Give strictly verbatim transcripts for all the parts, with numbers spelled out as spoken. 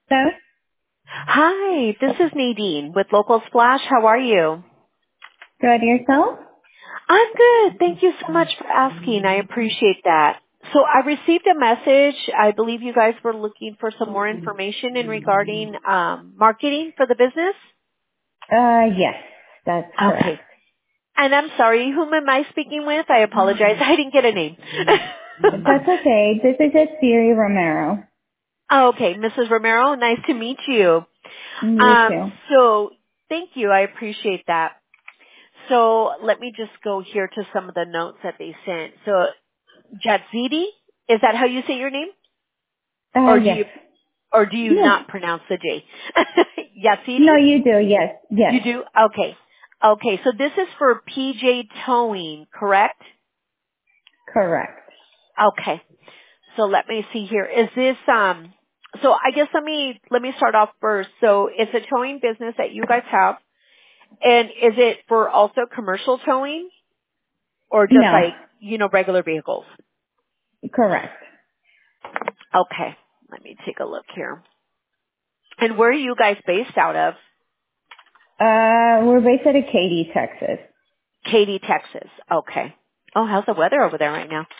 Hello? Hi, this is Nadine with Local Splash. How are you? Good yourself? I'm good. Thank you so much for asking. I appreciate that. So I received a message. I believe you guys were looking for some more information in regarding um, marketing for the business. Uh, yes, that's correct. Okay. And I'm sorry, whom am I speaking with? I apologize. I didn't get a name. That's okay. This is just Siri Romero. Okay, Missus Romero, nice to meet you. You Um, too. so thank you. I appreciate that. So let me just go here to some of the notes that they sent. So Jatzidi, is that how you say your name? Uh, Or do yes. you, or do you Yes. not pronounce the J? Yatsidi? No, you do. Yes. Yes. You do? Okay. Okay, so this is for P J Towing, correct? Correct. Okay. So let me see here. Is this, um, so I guess let me, let me start off first. So it's a towing business that you guys have. And is it for also commercial towing or just No. like, you know, regular vehicles? Correct. Okay. Let me take a look here. And where are you guys based out of? Uh, we're based out of Katy, Texas. Katy, Texas. Okay. Oh, how's the weather over there right now?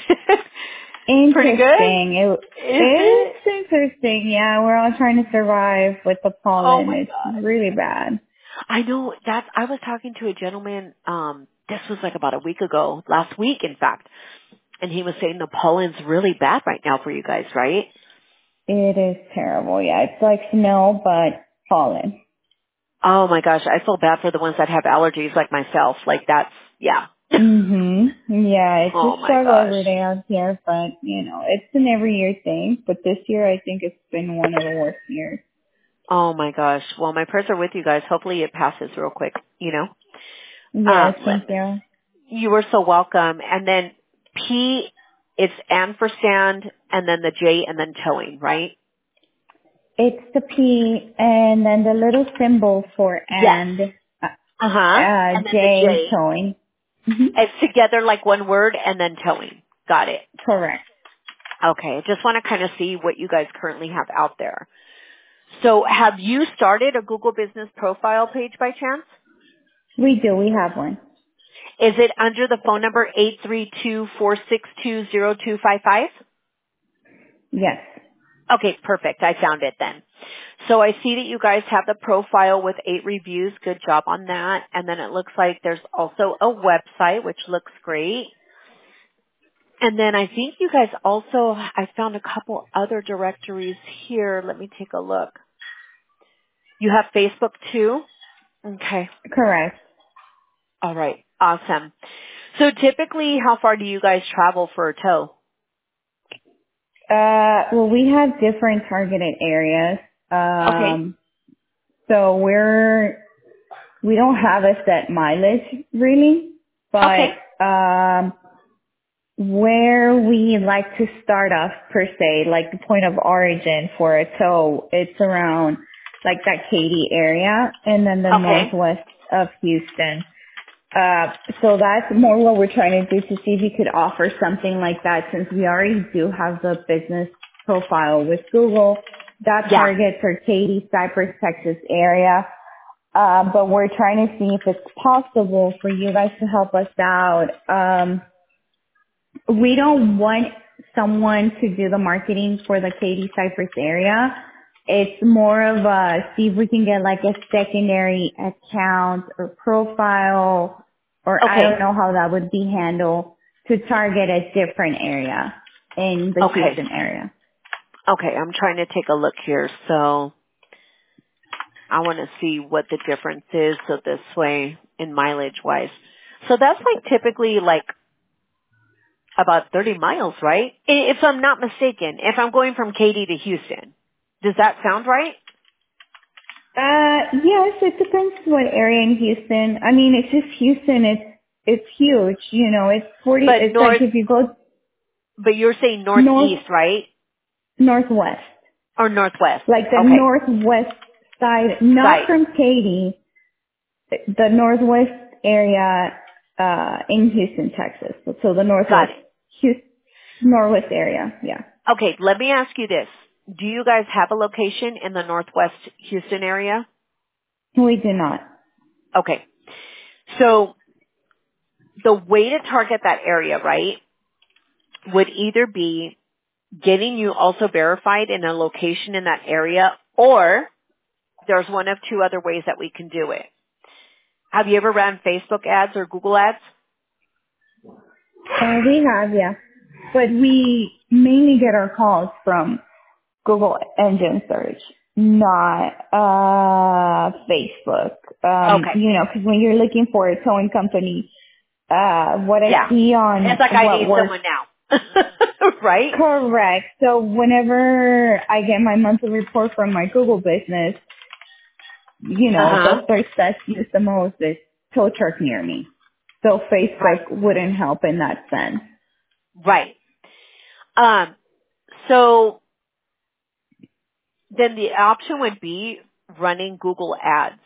Pretty good? Interesting. It, Is it? it's interesting. Yeah, we're all trying to survive with the Oh pollen. my It's god. really bad. I know that I was talking to a gentleman, um, this was like about a week ago, last week in fact, and he was saying the pollen's really bad right now for you guys, right? It is terrible. Yeah, it's like snow, but pollen. Oh my gosh, I feel bad for the ones that have allergies like myself. Like that's, yeah. Mhm. Yeah, it's Oh a my struggle gosh. every day out here, but you know, it's an every year thing. But this year, I think it's been one of the worst years. Oh my gosh. Well, my prayers are with you guys. Hopefully it passes real quick, you know? Yes, Um, thank let me, you. you were so welcome. And then P, it's and for stand, and then the J, and then towing, right? It's the P, and then the little symbol for Yes. and, uh, Uh-huh. uh And then the J J. towing. Mhm. It's together like one word, and then towing. Got it. Correct. Okay. I just want to kind of see what you guys currently have out there. So have you started a Google Business Profile page by chance? We do. We have one. Is it under the phone number eight three two, four six two, zero two five five? Yes. Okay, perfect. I found it then. So I see that you guys have the profile with eight reviews. Good job on that. And then it looks like there's also a website, which looks great. And then I think you guys also, I found a couple other directories here. Let me take a look. You have Facebook too? Okay. Correct. All right. Awesome. So typically, how far do you guys travel for a tow? Uh, well, we have different targeted areas. Okay. Um, so we're we don't have a set mileage really, but Okay. um, where we like to start off per se, like the point of origin for a tow, it's around like that Katy area and then the Okay. northwest of Houston. Uh, so that's more what we're trying to do to see if you could offer something like that since we already do have the business profile with Google. That Yeah. targets our Katy, Cypress, Texas area. Uh, but we're trying to see if it's possible for you guys to help us out. Um, we don't want someone to do the marketing for the Katy Cypress area. It's more of a see if we can get like a secondary account or profile, or I don't Okay. know how that would be handled to target a different area in the Okay. Houston area. Okay. I'm trying to take a look here. So I want to see what the difference is so this way in mileage wise. So that's like typically like about thirty miles, right? I- If I'm not mistaken, if I'm going from Katy to Houston. Does that sound right? Uh, yes, it depends what area in Houston. I mean, it's just Houston. It's it's huge. You know, it's forty. But It's like north, if you go but you're saying north northeast, right? northwest. Or northwest. Like the Okay. northwest side, not Side. from Katy, the northwest area uh, in Houston, Texas. So the Got northwest, it. Houston, northwest area. Yeah. Okay, let me ask you this. do you guys have a location in the Northwest Houston area? We do not. Okay. So the way to target that area, right, would either be getting you also verified in a location in that area, or there's one of two other ways that we can do it. Have you ever ran Facebook ads or Google ads? Uh, we have, yeah. But we mainly get our calls from Google engine search, not uh, Facebook. Um, Okay. you know, because when you're looking for a towing company, uh, what I Yeah. see on It's like I what need works. someone now. Right? Correct. So whenever I get my monthly report from my Google business, you know, Uh-huh. the search that's used the most is tow truck near me. So Right. Facebook wouldn't help in that sense. Right. Um, so then the option would be running Google ads.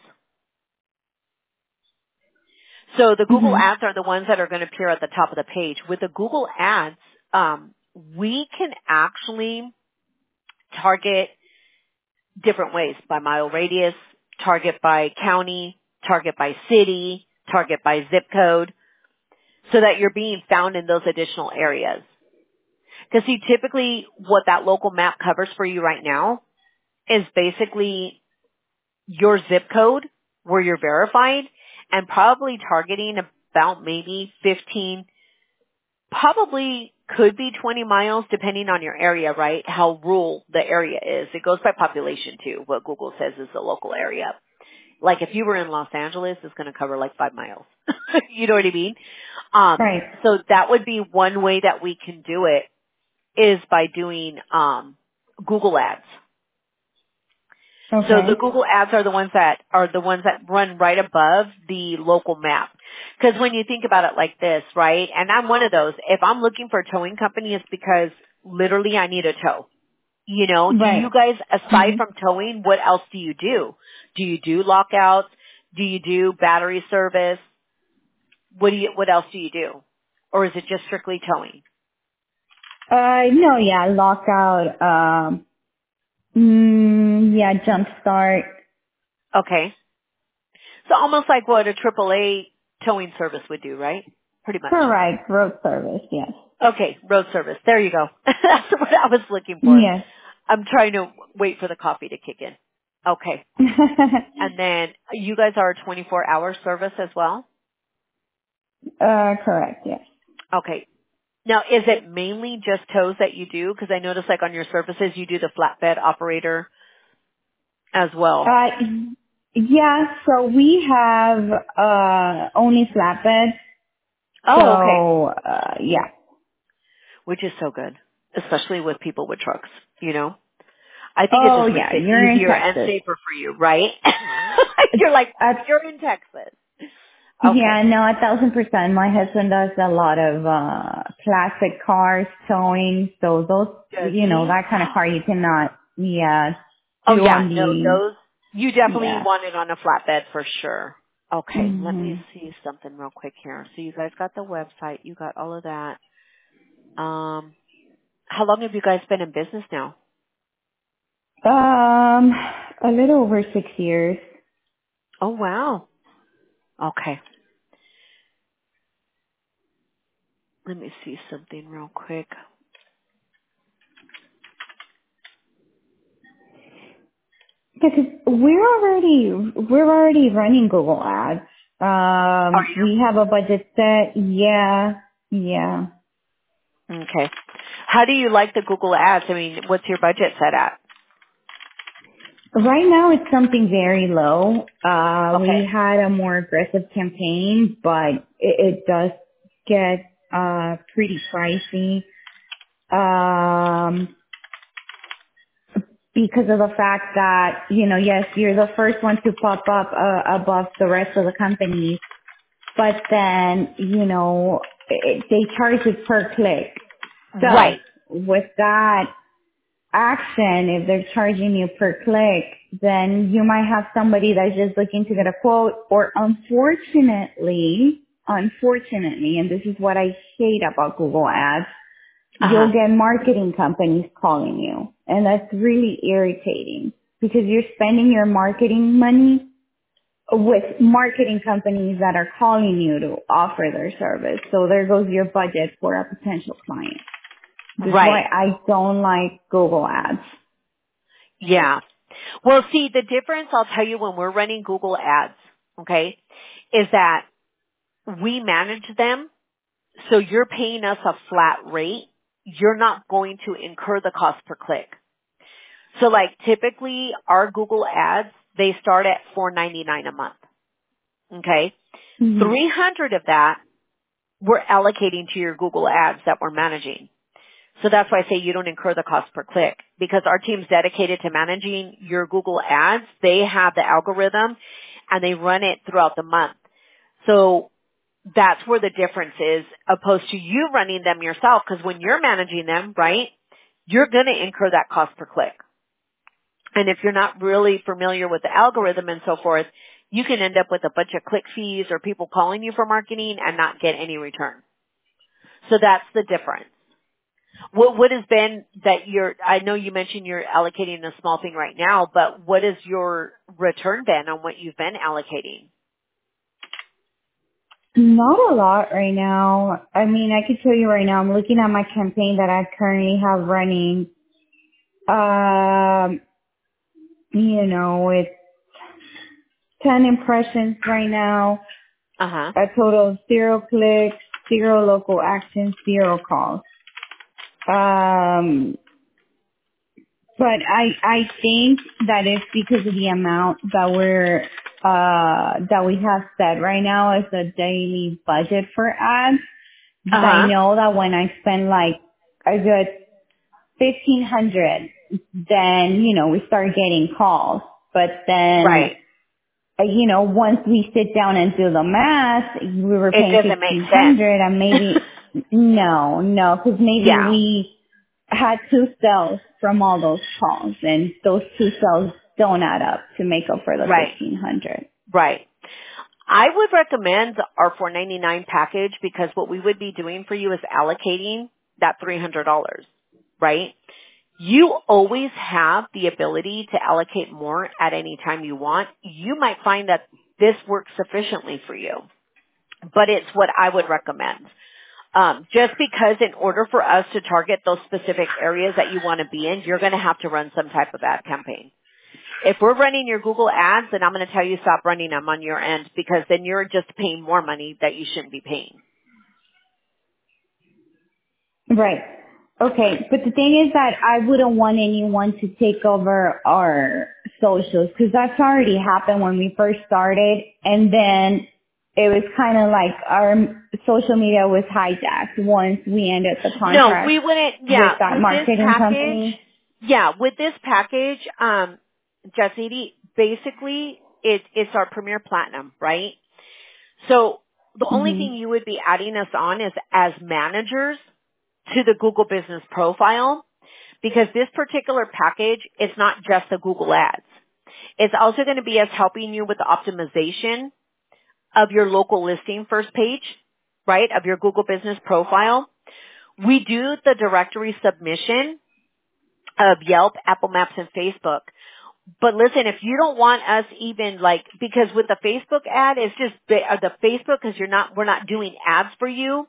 So the Google hmm ads are the ones that are going to appear at the top of the page. With the Google ads, um, we can actually target different ways, by mile radius, target by county, target by city, target by zip code, so that you're being found in those additional areas. Because see, typically what that local map covers for you right now is basically your zip code where you're verified and probably targeting about maybe fifteen, probably could be twenty miles depending on your area, right? How rural the area is. It goes by population too, what Google says is the local area. Like if you were in Los Angeles, it's going to cover like five miles. You know what I mean? Um, Right. so that would be one way that we can do it is by doing um, Google ads. So the Okay. Google ads are the ones that are the ones that run right above the local map. Because when you think about it like this, right? And I'm one of those. If I'm looking for a towing company, it's because literally I need a tow. You know, do you Right. guys, aside hmm from towing, what else do you do? Do you do lockouts? Do you do battery service? What do you, what else do you do? Or is it just strictly towing? Uh, no, yeah, lockout, um, mm, yeah, jump start. Okay. So almost like what a triple A towing service would do, right? Pretty much. Correct. Road service, yes. Okay, road service. There you go. That's what I was looking for. Yes. I'm trying to wait for the coffee to kick in. Okay. And then you guys are a twenty-four hour service as well? uh, correct, yes. Okay. Now, is it mainly just tows that you do? Because I noticed like on your services you do the flatbed operator as well. Uh, yeah, so we have, uh, only flatbed. Oh, okay. So, uh, yeah. Which is so good, especially with people with trucks, you know? I think it Oh, just makes yeah, it you're in easier and Texas. safer for you, right? You're like, Uh, you're in Texas. Okay. yeah, no, a thousand percent. My husband does a lot of, uh, classic cars towing. So those, Does you know, he? that kind of car you cannot, yeah, Oh do yeah, on no, the, those, you definitely yeah. want it on a flatbed for sure. Okay, let hmm me see something real quick here. So you guys got the website, you got all of that. Um, how long have you guys been in business now? Um, a little over six years. Oh wow. Okay. Let me see something real quick. Because we're already we're already running Google Ads. Are Um, we you? have a budget set. Yeah, yeah. Okay. How do you like the Google ads? I mean, what's your budget set at? Right now it's something very low. Uh, Okay. we had a more aggressive campaign, but it, it does get uh pretty pricey. Um, because of the fact that you know, yes, you're the first one to pop up uh, above the rest of the companies. But then, you know, it, they charge it per click. So Right. with that action, if they're charging you per click, then you might have somebody that's just looking to get a quote, or unfortunately, unfortunately, and this is what I hate about Google Ads, you'll Uh-huh. get marketing companies calling you. And that's really irritating because you're spending your marketing money with marketing companies that are calling you to offer their service. So there goes your budget for a potential client. This is why Right. I don't like Google ads. Yeah. Well, see, the difference, I'll tell you, when we're running Google ads, okay, is that we manage them, so you're paying us a flat rate. You're not going to incur the cost per click. So like typically our Google ads, they start at four ninety-nine a month. Okay? Mm-hmm. three hundred of that we're allocating to your Google ads that we're managing. So that's why I say you don't incur the cost per click, because our team's dedicated to managing your Google ads. They have the algorithm and they run it throughout the month. So that's where the difference is, opposed to you running them yourself, because when you're managing them, right, you're going to incur that cost per click. And if you're not really familiar with the algorithm and so forth, you can end up with a bunch of click fees or people calling you for marketing and not get any return. So that's the difference. What, what has been that you're, I know you mentioned you're allocating a small thing right now, but what has your return been on what you've been allocating? Not a lot right now. I mean, I could tell you right now, I'm looking at my campaign that I currently have running. Um, you know, it's ten impressions right now, Uh-huh. a total of zero clicks, zero local actions, zero calls. Um, but I, I think that it's because of the amount that we're, uh, that we have set right now as a daily budget for ads. I Uh-huh. know that when I spend like a good fifteen hundred, then, you know, we start getting calls. But then, Right. uh, you know, once we sit down and do the math, we were It paying doesn't make fifteen sense. hundred and maybe, no, no, because maybe Yeah. we had two sales from all those calls and those two sales don't add up to make up for the Right. fifteen hundred. Right. I would recommend our four ninety-nine package, because what we would be doing for you is allocating that three hundred dollars, right? You always have the ability to allocate more at any time you want. You might find that this works sufficiently for you, but it's what I would recommend. Um, just because in order for us to target those specific areas that you want to be in, you're going to have to run some type of ad campaign. If we're running your Google ads, then I'm going to tell you stop running them on your end, because then you're just paying more money that you shouldn't be paying. Right. Okay. But the thing is that I wouldn't want anyone to take over our socials because that's already happened when we first started. And then it was kind of like our social media was hijacked once we ended the No, we contract wouldn't. with Yeah, that with this marketing package, company. yeah, with this package, um, Jessity, basically it, it's our Premier Platinum, right? So the only Hmm. thing you would be adding us on is as managers to the Google Business Profile, because this particular package is not just the Google Ads. It's also going to be us helping you with the optimization of your local listing first page, right, of your Google Business Profile. We do the directory submission of Yelp, Apple Maps, and Facebook. But listen, if you don't want us even like, because with the Facebook ad, it's just ba- uh, the Facebook, because you're not, we're not doing ads for you.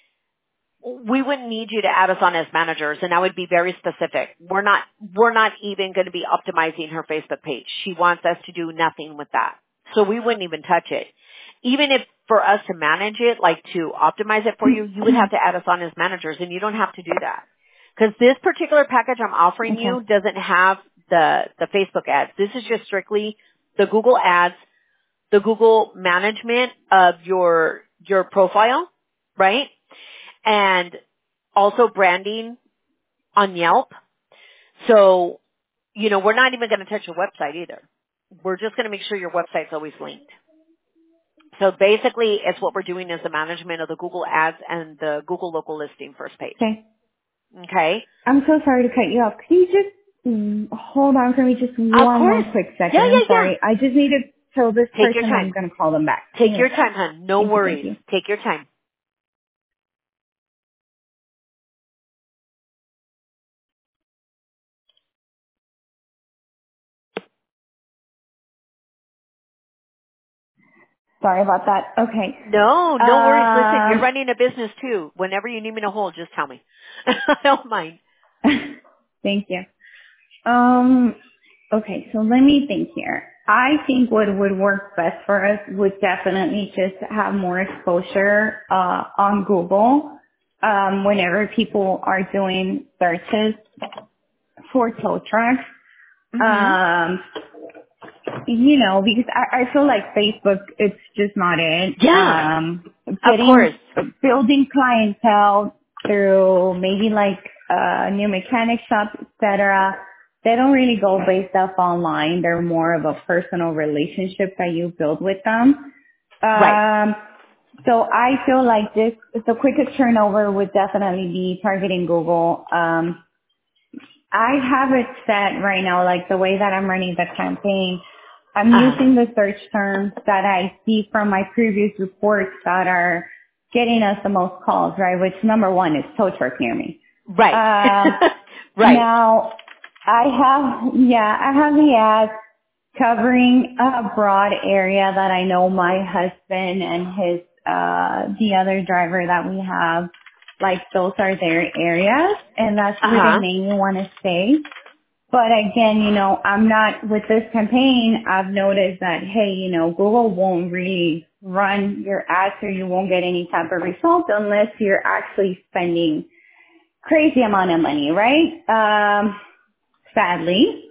We wouldn't need you to add us on as managers, and I would be very specific. We're not, we're not even going to be optimizing her Facebook page. She wants us to do nothing with that. So we wouldn't even touch it. Even if for us to manage it, like to optimize it for you, you would have to add us on as managers, and you don't have to do that. Because this particular package I'm offering Okay. you doesn't have the, the Facebook ads. This is just strictly the Google ads, the Google management of your, your profile, right? And also branding on Yelp. So, you know, we're not even going to touch your website either. We're just going to make sure your website's always linked. So basically, it's what we're doing is the management of the Google ads and the Google local listing first page. Okay. Okay? I'm so sorry to cut you off. Can you just mm, hold on for me just Of one more course. quick second? Yeah, I'm yeah, yeah. sorry. I just need to tell this Take your person I'm time. going to call them back. Take your Okay. time, hon. No Thank you. Thank worries. you. Take your time. Sorry about that. Okay. No, no worries. Listen, you're Um, running a business too. Whenever you need me to hold, just tell me. I don't mind. thank you. Um, okay, so let me think here. I think what would work best for us would definitely just have more exposure uh, on Google um, whenever people are doing searches for tow trucks. Mhm. Um, you know, because I, I feel like Facebook, it's just not it. Yeah, Um, of course. getting, building clientele through maybe like, uh, new mechanic shops, et cetera. They don't really go based off online. They're more of a personal relationship that you build with them. Right. Um, so I feel like this, the quickest turnover would definitely be targeting Google. Um, I have it set right now, like the way that I'm running the campaign. I'm Uh, using the search terms that I see from my previous reports that are getting us the most calls, right? Which number one is tow truck near me. right. Um, right. now, I have, yeah, I have the ads covering a broad area that I know my husband and his, uh, the other driver that we have, like those are their areas and that's Uh where they huh. mainly want to stay. But again, you know, I'm not, with this campaign, I've noticed that, hey, you know, Google won't really run your ads or you won't get any type of result unless you're actually spending crazy amount of money, right? Um, sadly.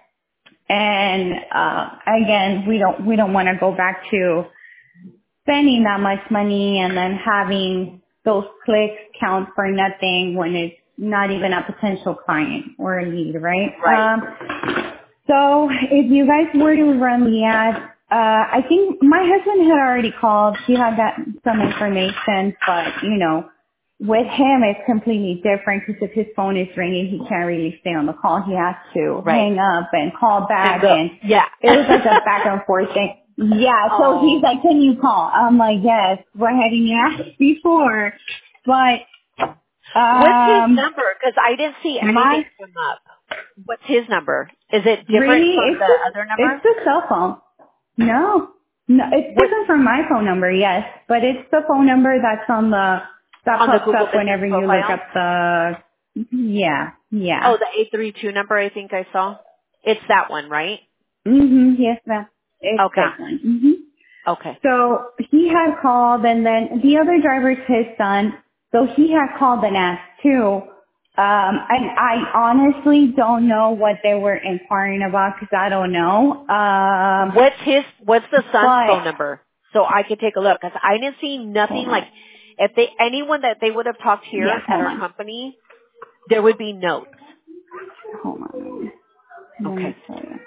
And, uh, again, we don't, we don't want to go back to spending that much money and then having those clicks count for nothing when it's not even a potential client or a lead, right? Right. Um, so if you guys were to run the ad, uh, I think my husband had already called. He had got some information, but you know, with him it's completely different because if his phone is ringing, he can't really stay on the call. He has to Right. hang up and call And back, go. and Yeah. it was like a back and forth thing. Yeah, so he's Oh. like, "Can you call?" I'm like, "Yes." Go ahead and ask before, but What's his um, number? Because I didn't see anything my come up. What's his number? Is it different really, from it's the just other number? it's the cell phone. No, no, it's What different from my phone number, yes, but it's the phone number that's on the that on the pops Google up Business whenever you look profile? up the. Yeah, yeah. Oh, the eight three two number. I think I saw. It's that one, right? Mhm. Yes, ma'am. It's Okay. that one. Mhm. Okay. So he had called, and then the other driver's his son. So he had called and asked too. Um, and I honestly don't know what they were inquiring about because I don't know. Um, What's his? What's the son's but phone number? So I could take a look. Because I didn't see hold nothing like. on. If they anyone that they would have talked Yeah, here at hold our on. company, there would be notes. Hold on. Let Okay. me tell you.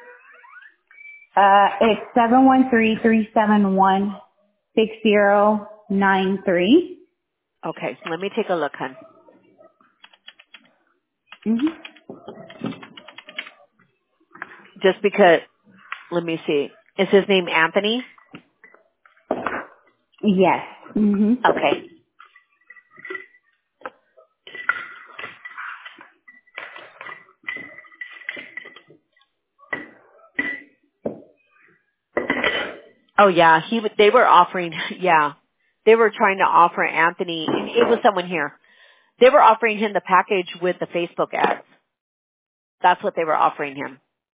Uh, it's seven one three three seven one six zero nine three. Okay. Let me take a look, hon. Mm-hmm. Just because. Let me see. Is his name Anthony? Yes. Mm-hmm. Okay. Oh yeah, he w- they were offering. Yeah, they were trying to offer Anthony. It was someone here. They were offering him the package with the Facebook ads. That's what they were offering him.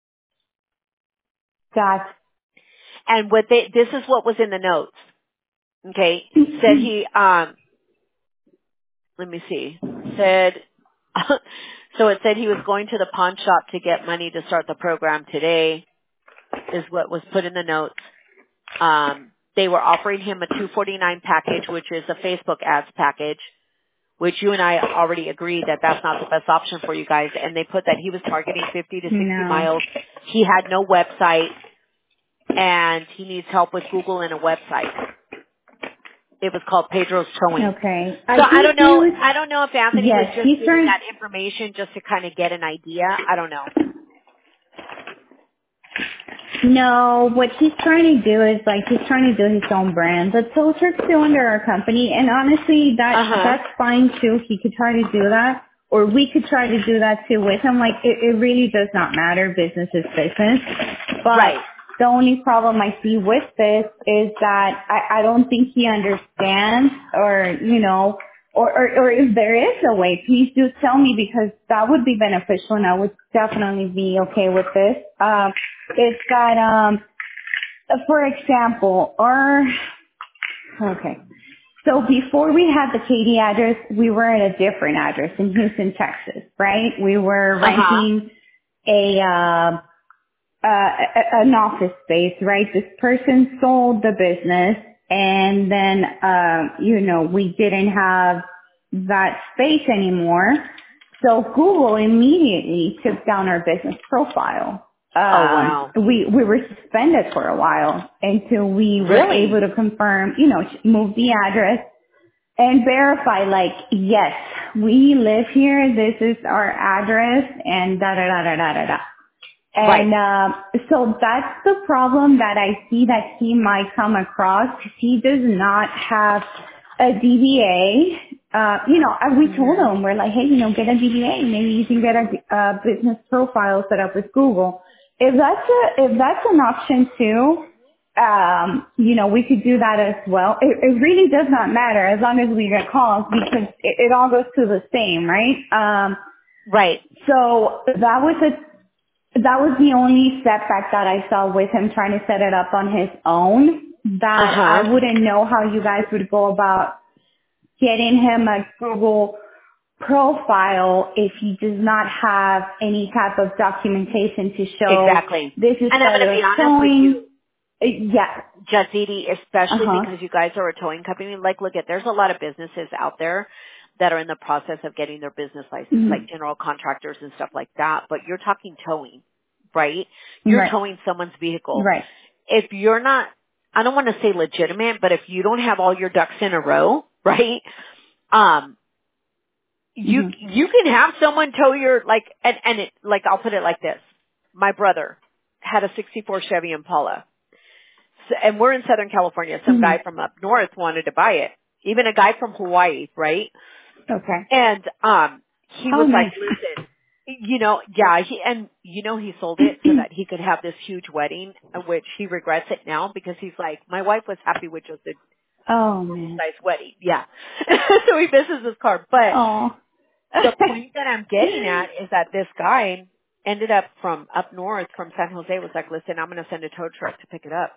Gotcha. And what they this is what was in the notes. Okay, said he. Um, let me see. Said. So it said he was going to the pawn shop to get money to start the program today. Is what was put in the notes. Um, they were offering him a two forty-nine package, which is a Facebook ads package, which you and I already agreed that that's not the best option for you guys. And they put that he was targeting fifty to sixty No. miles. He had no website and he needs help with Google and a website. It was called Pedro's Towing. Okay. I So I think don't he know, was, I don't know if Anthony was yes, just he's giving trying, that information just to kind of get an idea. I don't know. no, what he's trying to do is like, he's trying to do his own brand. The tow truck's still under our company, and honestly, that, Uh-huh. that's fine too. He could try to do that, or we could try to do that too with him. Like, it, it really does not matter. Business is business. But Right. the only problem I see with this is that I, I don't think he understands, or, you know, or, or, or if there is a way, please do tell me, because that would be beneficial and I would definitely be okay with this. Um, it's that, um, for example, our, okay. So before we had the Katy address, we were at a different address in Houston, Texas, right? We were Uh-huh. renting a, uh, uh, a- an office space, right? This person sold the business, and then, uh, you know, we didn't have that space anymore. So Google immediately took down our business profile. Oh, Um, wow. we, we were suspended for a while until we were able Really? to confirm, you know, move the address and verify, like, yes, we live here, this is our address, and da da da da da da da. Right. And uh, so that's the problem that I see that he might come across. He does not have a D B A. Uh, you know, and we told Mhm. him, we're like, hey, you know, get a D B A. Maybe you can get a, a business profile set up with Google. If that's a, if that's an option too, um, you know, we could do that as well. It, it really does not matter as long as we get calls, because it, it all goes to the same, right? Um, Right. so that was a that was the only setback that I saw with him trying to set it up on his own, that Uh-huh. I wouldn't know how you guys would go about getting him a Google profile if he does not have any type of documentation to show Exactly. this is And I'm part going to of be honest with towing. you, Uh, Yeah. Jazidi, especially Uh-huh. because you guys are a towing company. Like, look at, there's a lot of businesses out there that are in the process of getting their business license, Mhm. like general contractors and stuff like that. But you're talking towing, right? You're Right. towing someone's vehicle. Right. If you're not, I don't want to say legitimate, but if you don't have all your ducks in a row, right? Um, you hmm you can have someone tow your, like, and and it, like, I'll put it like this: my brother had a sixty-four Chevy Impala, so, and we're in Southern California. Some hmm guy from up north wanted to buy it, even a guy from Hawaii, right? Okay. And um, he Oh, was like, nice. "Listen, you know, yeah," he, and you know, he sold it so that he could have this huge wedding, which he regrets it now, because he's like, my wife was happy with just a Oh, man. nice wedding, yeah. So he misses his car, but Oh. the point that I'm getting at is that this guy ended up from up north, from San Jose, was like, listen, I'm going to send a tow truck to pick it up.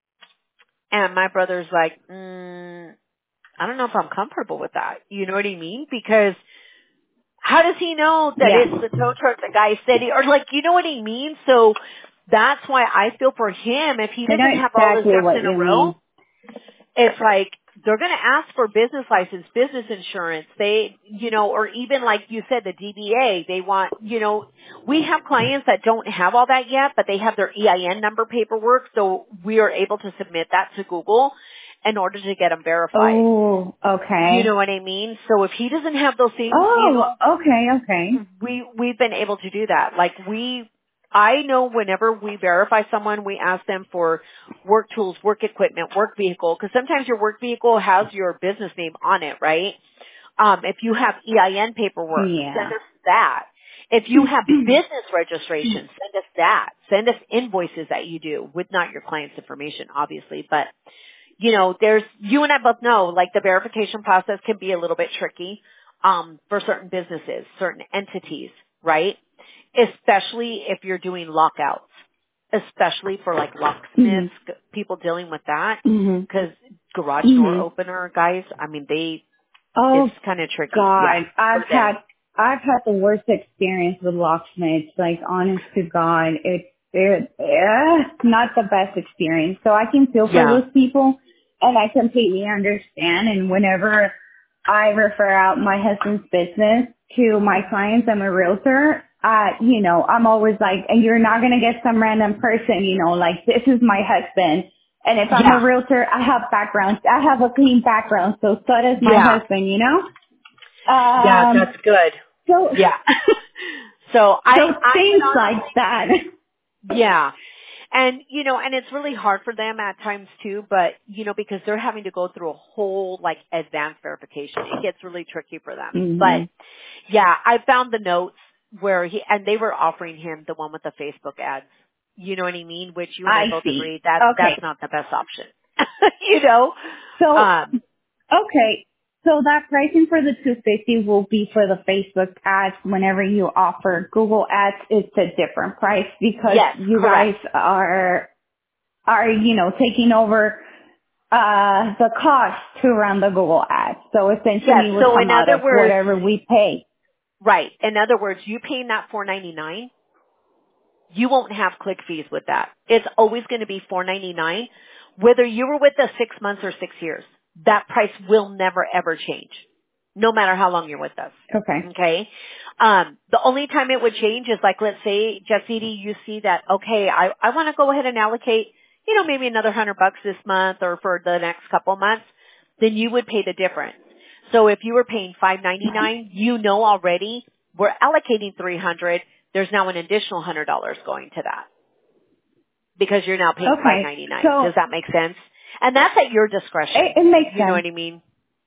And my brother's like, mm, I don't know if I'm comfortable with that. You know what I mean? Because how does he know that Yeah. it's the tow truck the guy said he, or, like, you know what I mean? So that's why I feel for him, if he I know doesn't have all his exactly ducks what in a you row, mean. it's like they're going to ask for business license, business insurance. They, you know, or even like you said, the D B A. They want, you know, we have clients that don't have all that yet, but they have their E I N number paperwork, so we are able to submit that to Google in order to get them verified. Oh, You know okay. what I mean? So if he doesn't have those things, you Oh, know, okay, okay. we we've been able to do that. Like, we I know whenever we verify someone, we ask them for work tools, work equipment, work vehicle, because sometimes your work vehicle has your business name on it, right? Um, if you have E I N paperwork, send Yeah. us that. If you have business registration, send us that. Send us invoices that you do with not your client's information, obviously, but you know, there's, you and I both know, like, the verification process can be a little bit tricky, um, for certain businesses, certain entities, right? Especially if you're doing lockouts, especially for, like, locksmiths, mhm. g- people dealing with that, Mhm. because garage door Mhm. opener guys, I mean, they, it's Oh kind of tricky, yeah, God, I've for them. had I've had the worst experience with locksmiths. Like, honest to God, it it eh, not the best experience. So I can feel for Yeah. those people, and I completely understand. And whenever I refer out my husband's business to my clients, I'm a realtor. Uh, you know, I'm always like, and you're not gonna get some random person, you know, like, this is my husband. And if I'm a Yeah. realtor, I have background. I have a clean background, so so does my Yeah. husband, you know? Yeah, Um, that's good. so, Yeah. so I, so I would things like honestly, that. yeah. And, you know, and it's really hard for them at times too, but, you know, because they're having to go through a whole, like, advanced verification. It gets really tricky for them. But, hmm yeah, I found the notes where he, and they were offering him the one with the Facebook ads. You know what I mean? Which you and I, I both see. agree that Okay. that's not the best option. you know? So, Um, okay. So that pricing for the two hundred fifty dollars will be for the Facebook ads. Whenever you offer Google ads, it's a different price because yes, you guys correct. are, are, you know, taking over uh the cost to run the Google ads. So essentially Yes. it would So come in out other of words, whatever we pay. right. In other words, you paying that four ninety-nine, you won't have click fees with that. It's always going to be four ninety-nine, whether you were with us six months or six years. That price will never ever change, no matter how long you're with us. Okay. Okay. Um, the only time it would change is like, let's say, Jessidi, you see that, okay, I, I want to go ahead and allocate, you know, maybe another hundred bucks this month or for the next couple months, then you would pay the difference. So if you were paying five ninety-nine, you know already we're allocating three hundred. There's now an additional one hundred dollars going to that because you're now paying five Okay. ninety-nine. So Does that make sense? And that's at your discretion. it, it makes You know sense. what I mean?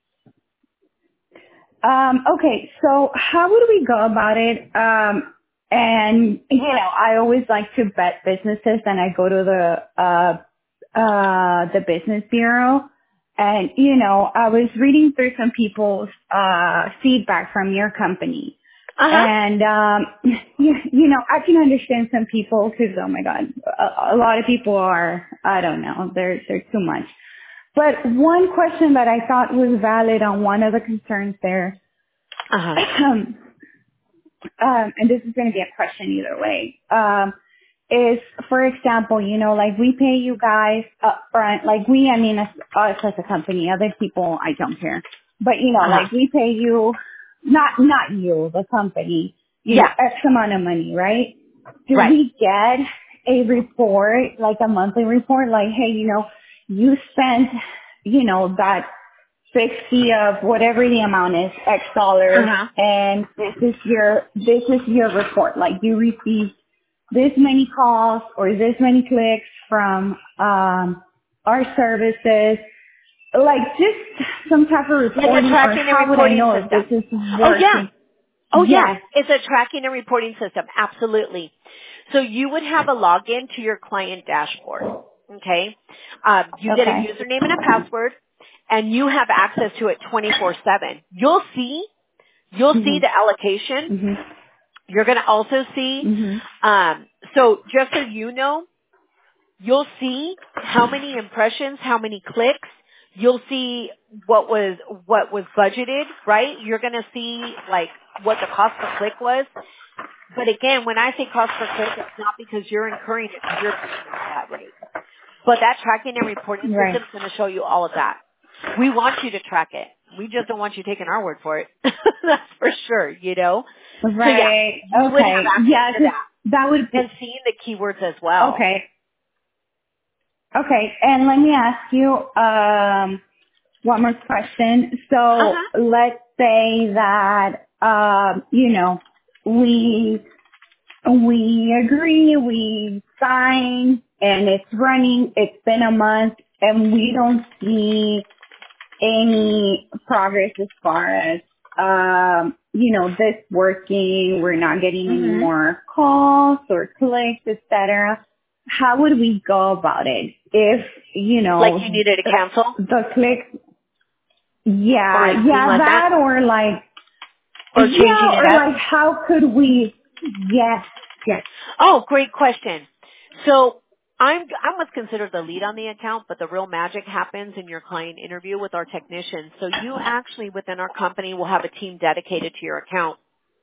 Um, okay, so how would we go about it? Um, and you know, I always like to vet businesses, and I go to the uh, uh, the business bureau, and you know, I was reading through some people's uh, feedback from your company, Uh-huh. and um, you, you know, I can understand some people because oh my god, a, a lot of people are I don't know, they're they're too much. But one question that I thought was valid on one of the concerns there, Uh-huh. um, um, and this is going to be a question either way, um, is, for example, you know, like we pay you guys up front, like we, I mean, us, us as a company, other people, I don't care. But, you know, Uh-huh. like we pay you, not, not you, the company, you know, Yeah. X amount of money, right? Do Right. we get a report, like a monthly report, like, hey, you know, you spent, you know, that sixty of whatever the amount is, X dollars, Uh-huh. and this is your, this is your report. Like you received this many calls or this many clicks from, um, our services. Like just some type of Like a reporting, or tracking and how would I reporting know if system. this is Oh yeah. working? Oh yeah. Yes. It's a tracking and reporting system. Absolutely. So you would have a login to your client dashboard. Okay. Um, you get a Okay. username and a password and you have access to it twenty-four seven. You'll see, you'll see Mhm. the allocation. Mhm. You're going to also see, Mhm. um, so just so you know, you'll see how many impressions, how many clicks. You'll see what was what was budgeted, right? You're going to see like what the cost per click was. But again, when I say cost per click, it's not because you're incurring it, you're paying it at that rate. But that tracking and reporting Right. system is going to show you all of that. We want you to track it. We just don't want you taking our word for it. That's for sure, you know? So yeah, Right. you would have Okay. access Yeah, to 'cause that that would and be seeing the keywords as well. okay. Okay. And let me ask you um one more question. So Uh-huh. let's say that um, you know, we we agree, we sign, and it's running. It's been a month, and we don't see any progress as far as um, you know, this working. We're not getting any hmm more calls or clicks, et cetera. How would we go about it if you Like know you needed to cancel the click? or Yeah, anything yeah, like that? that or like, Or yeah, changing it or up? like how could we, yes, yes, Oh, great question. So I'm I'm what's considered the lead on the account, but the real magic happens in your client interview with our technicians. So you actually within our company will have a team dedicated to your account.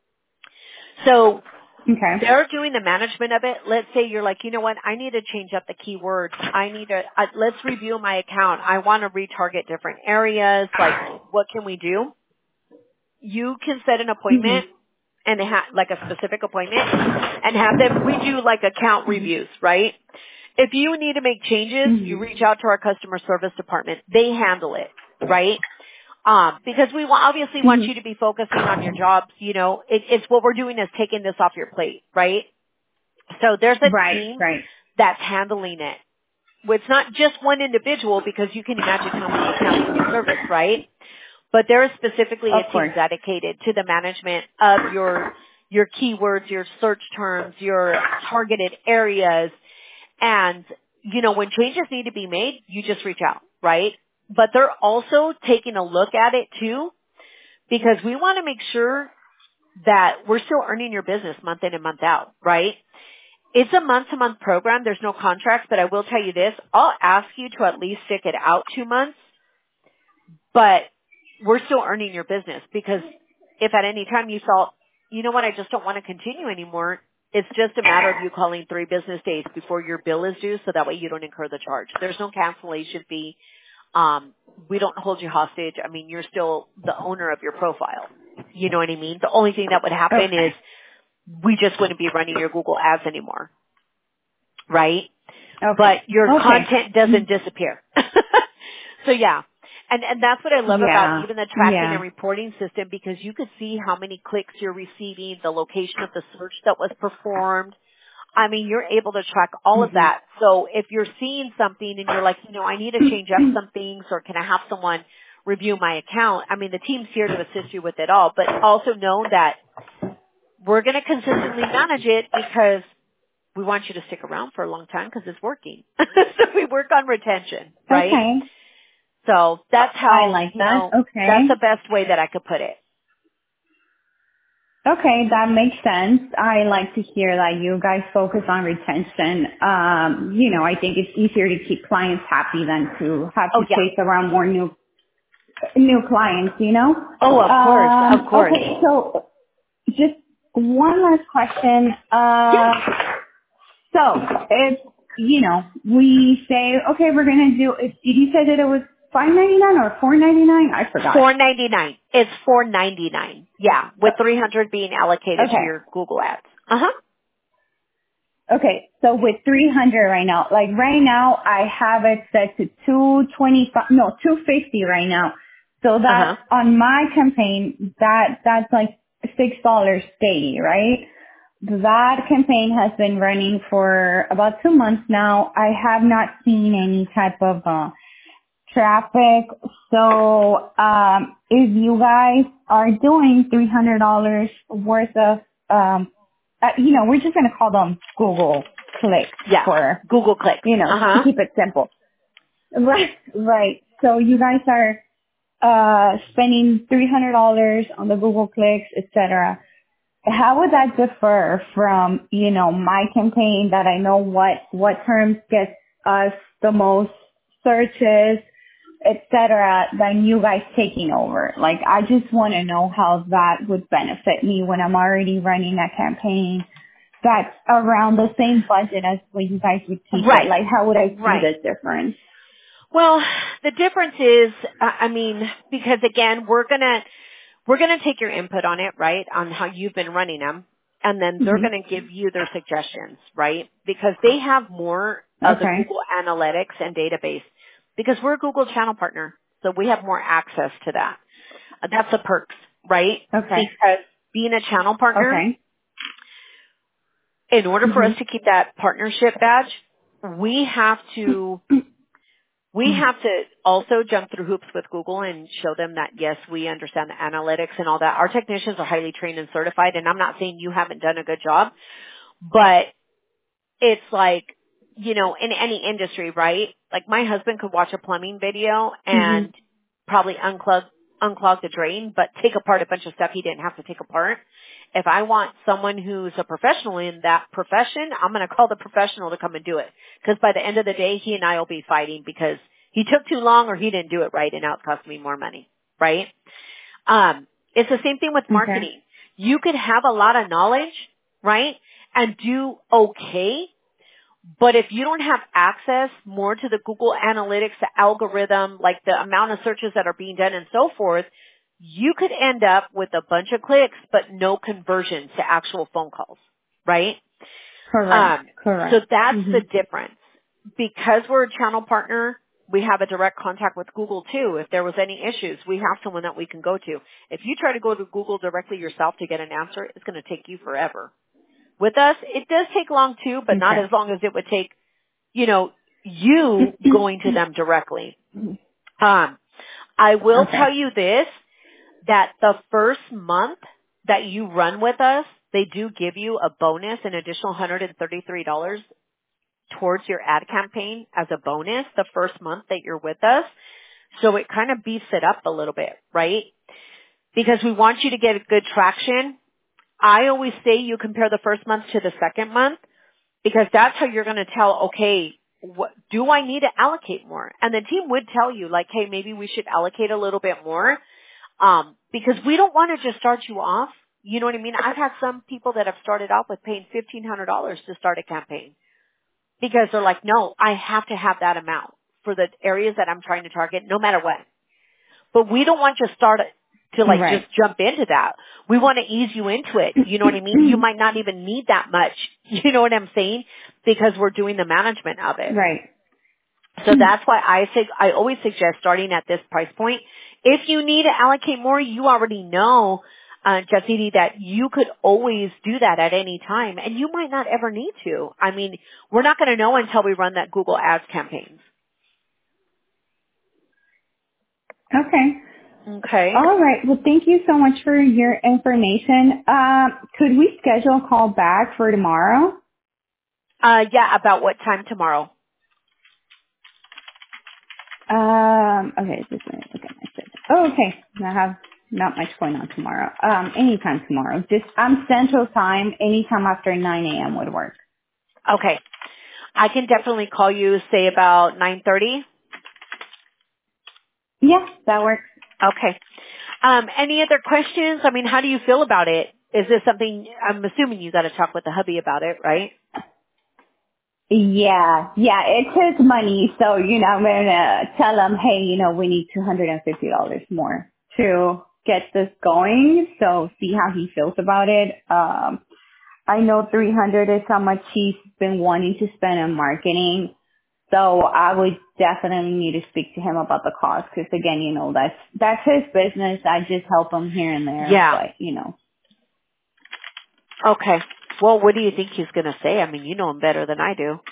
So okay, they're doing the management of it. Let's say you're like, you know what, I need to change up the keywords. I need to, uh, let's review my account. I want to retarget different areas. Like, what can we do? You can set an mhm, appointment and ha- like a specific appointment and have them, we do like account reviews, right? If you need to make changes, you mhm, reach out to our customer service department. They handle it, right? Um, because we wa- obviously want mhm, you to be focusing on your jobs, you know, it, it's what we're doing is taking this off your plate, right? So there's a right, team right, that's handling it. Well, it's not just one individual because you can imagine how many accounts we service, right? But there is specifically of a team course, dedicated to the management of your your keywords, your search terms, your targeted areas, And, you know, when changes need to be made, you just reach out, right? But they're also taking a look at it too, because we want to make sure that we're still earning your business month in and month out, right? It's a month-to-month program. There's no contracts, but I will tell you this. I'll ask you to at least stick it out two months, but we're still earning your business, because if at any time you felt, you know what, I just don't want to continue anymore, it's just a matter of you calling three business days before your bill is due, so that way you don't incur the charge. There's no cancellation fee. Um, we don't hold you hostage. I mean, you're still the owner of your profile. You know what I mean? The only thing that would happen Okay. is we just wouldn't be running your Google ads anymore, right? Okay. But your Okay. content doesn't disappear. So yeah. And and that's what I love about Yeah. even the tracking Yeah. and reporting system, because you could see how many clicks you're receiving, the location of the search that was performed. I mean, you're able to track all of Mhm. that. So if you're seeing something and you're like, you know, I need to change up some things, or can I have someone review my account? I mean, the team's here to assist you with it all, but also know that we're going to consistently manage it, because we want you to stick around for a long time, because it's working. So we work on retention, right? Okay. So that's I how, like you that. know, that's Okay. the best way that I could put it. Okay, that makes sense. I like to hear that you guys focus on retention. Um, you know, I think it's easier to keep clients happy than to have Oh to yeah. chase around more new new clients, you know? Oh, of course, of Um, course. okay, so just one last question. Yeah. Uh, so if, you know, we say, okay, we're going to do, if, did you say that it was five ninety-nine or four ninety-nine? I forgot. four ninety-nine. It's four ninety-nine. Yeah, with three hundred being allocated to Okay. your Google ads. Uh-huh. Okay, so with three hundred right now, like right now I have it set to two twenty-five, no, two fifty right now. So Uh-huh. that on my campaign, that, that's like six dollars daily, right? That campaign has been running for about two months now. I have not seen any type of, uh, traffic. So, um, if you guys are doing three hundred dollars worth of, um, uh, you know, we're just going to call them Google clicks Yeah. for, Google clicks. you know, to Uh-huh. keep it simple. Right, right. So you guys are, uh, spending three hundred dollars on the Google clicks, et cetera. How would that differ from, you know, my campaign that I know what, what terms gets us the most searches, et cetera, than you guys taking over? Like, I just want to know how that would benefit me when I'm already running a campaign that's around the same budget as what you guys would keep it. Right. Like, how would I see Right. the difference? Well, the difference is, uh, I mean, because again, we're gonna, we're gonna take your input on it, right, on how you've been running them, and then they're hmm gonna give you their suggestions, right, because they have more of the Okay. Google Analytics and database, because we're a Google channel partner, so we have more access to that. Uh, That's the perks, right? Okay. Because being a channel partner, Okay. in order for hmm us to keep that partnership badge, we have to we have to also jump through hoops with Google and show them that, yes, we understand the analytics and all that. Our technicians are highly trained and certified, and I'm not saying you haven't done a good job, but it's like, you know, in any industry, right? Like my husband could watch a plumbing video hmm and probably unclog, unclog the drain, but take apart a bunch of stuff he didn't have to take apart. If I want someone who's a professional in that profession, I'm going to call the professional to come and do it. Because by the end of the day, he and I will be fighting because he took too long or he didn't do it right, and now it's costing me more money, right? Um, it's the same thing with Okay. marketing. You could have a lot of knowledge, right, and do okay, but if you don't have access more to the Google Analytics, the algorithm, like the amount of searches that are being done and so forth, you could end up with a bunch of clicks but no conversions to actual phone calls, right? Correct. Um, so Correct. that's hmm the difference. Because we're a channel partner, we have a direct contact with Google too. If there was any issues, we have someone that we can go to. If you try to go to Google directly yourself to get an answer, it's going to take you forever. With us, it does take long too, but not Okay. as long as it would take, you know, you going to them directly. Um, I will Okay. tell you this, that the first month that you run with us, they do give you a bonus, an additional one hundred thirty-three dollars towards your ad campaign as a bonus the first month that you're with us. So it kind of beefs it up a little bit, right? Because we want you to get good traction. I always say you compare the first month to the second month because that's how you're going to tell, okay, what, do I need to allocate more? And the team would tell you like, hey, maybe we should allocate a little bit more. Um, because we don't want to just start you off. You know what I mean? I've had some people that have started off with paying fifteen hundred dollars to start a campaign because they're like, no, I have to have that amount for the areas that I'm trying to target no matter what. But we don't want you to start to like Right. just jump into that. We want to ease you into it. You know what I mean? You might not even need that much. You know what I'm saying? Because we're doing the management of it. Right. So that's why I say, I always suggest starting at this price point. If you need to allocate more, you already know, uh, Jacidi, that you could always do that at any time, and you might not ever need to. I mean, we're not going to know until we run that Google Ads campaign. Okay. Okay. All right. Well, thank you so much for your information. Um, could we schedule a call back for tomorrow? Uh, yeah, about what time tomorrow? Um, okay, just let me look at my schedule. Oh, okay. I have not much going on tomorrow. Um, anytime tomorrow. Just, I'm Central Time. Anytime after nine a.m. would work. Okay. I can definitely call you, say about nine thirty. Yeah, that works. Okay. Um, any other questions? I mean, how do you feel about it? Is this something, I'm assuming you got to talk with the hubby about it, right? Yeah, yeah, it's his money, so, you know, I'm gonna tell him, hey, you know, we need two hundred fifty dollars more to get this going, so see how he feels about it. Um, I know three hundred is how much he's been wanting to spend on marketing, so I would definitely need to speak to him about the cost, because again, you know, that's, that's his business. I just help him here and there, Yeah. but, you know. Okay. Well, what do you think he's going to say? I mean, you know him better than I do.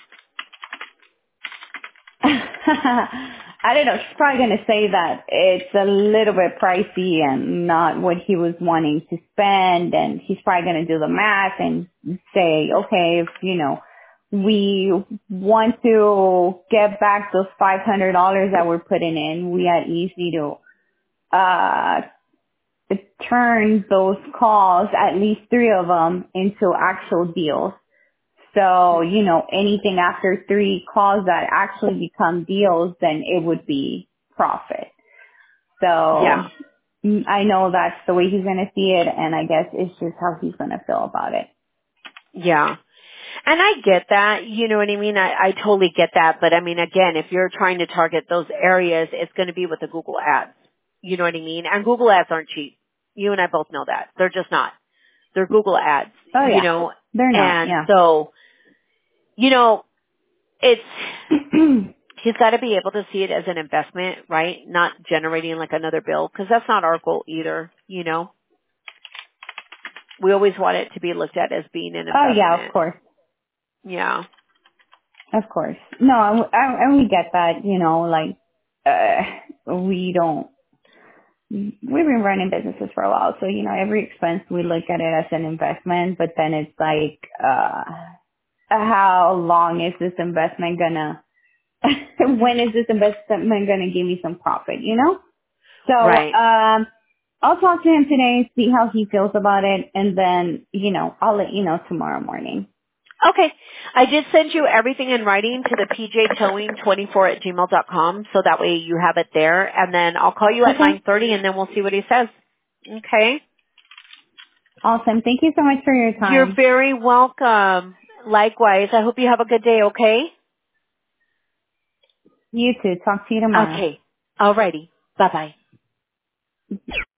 I don't know. She's probably going to say that it's a little bit pricey and not what he was wanting to spend. And he's probably going to do the math and say, okay, if, you know, we want to get back those five hundred dollars that we're putting in, we at least need to, uh, turn those calls, at least three of them, into actual deals. So, you know, anything after three calls that actually become deals, then it would be profit. So Yeah. mm, I know that's the way he's going to see it, and I guess it's just how he's going to feel about it. Yeah. And I get that, you know what I mean? I, I totally get that. But I mean, again, if you're trying to target those areas, it's going to be with the Google ads. You know what I mean? And Google ads aren't cheap. You and I both know that. They're just not. They're Google ads, Oh you yeah, know, they're not, and yeah. so, you know, it's, he's got to be able to see it as an investment, right? Not generating like another bill, because that's not our goal either, you know? We always want it to be looked at as being an Oh yeah, of investment. course. Yeah. Of course. No, and and we get that, you know, like, uh, we don't, we've been running businesses for a while, so, you know, every expense we look at it as an investment, but then it's like, uh, how long is this investment gonna, when is this investment gonna give me some profit, you know? So, Right. um, I'll talk to him today, see how he feels about it, and then, you know, I'll let you know tomorrow morning. Okay. I did send you everything in writing to the p j towing twenty-four at gmail dot com, so that way you have it there. And then I'll call you at Okay. nine thirty, and then we'll see what he says. Okay. Awesome. Thank you so much for your You're time. very welcome. Likewise. I hope you have a good day, okay? You too. Talk to you tomorrow. Okay. Alrighty. Bye-bye.